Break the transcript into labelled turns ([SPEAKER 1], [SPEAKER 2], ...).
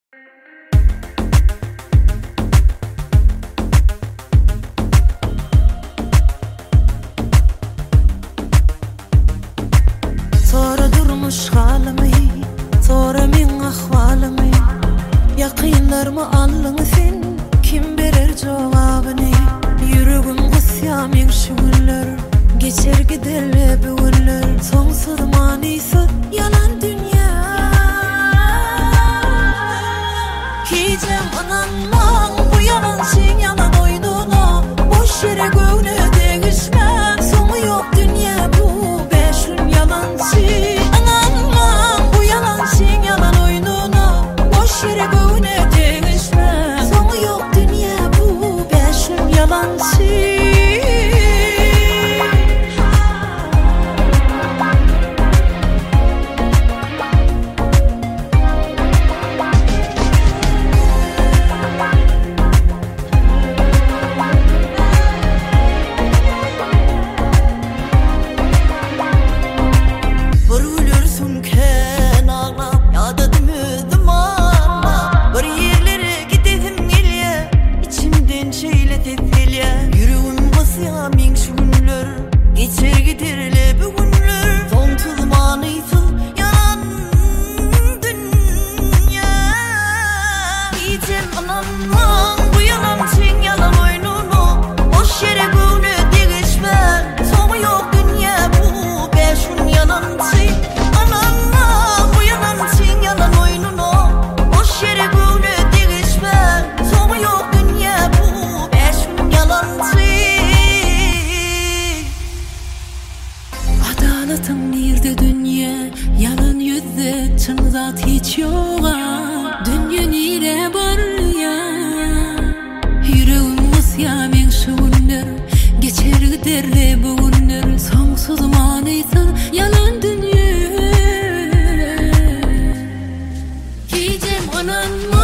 [SPEAKER 1] Sonra durmuş halimi, sonra min ahvalimi, yakınlarımı alın sen, kim verir cevabını? Yüreğim kısya min şu günler, geçer giderle bu günler, sonsuz manisi yalan dünya. Hicem ananmam bu yalan sen yalan oyununa, boş yere göğüne değişmem, sonu yok dünya bu beşin yalancı. Ananmam bu yalan sen yalan oyununa, boş yere göğüne değişmem, sonu yok dünya bu beşin yalancı. Geçer giderle bu günler, sonsuz manisi yalan dünya. Diyeceğim ananmam bu yalan sen yalan oyununu, boş yere göğüne değişmem, sonu yok dünya bu beşin yalancı. Ananmam bu yalan sen yalan oyununu, boş yere göğüne değişmem, sonu yok dünya bu beşin yalancı. Adaletın nerede dünya? Yalan yüzde çın zat hiç yok. Dünya nere var ya? Yüreğim ısya men şu günler, geçer giderle bu günler, sonsuz manisi yalan dünya. Hicem ananmam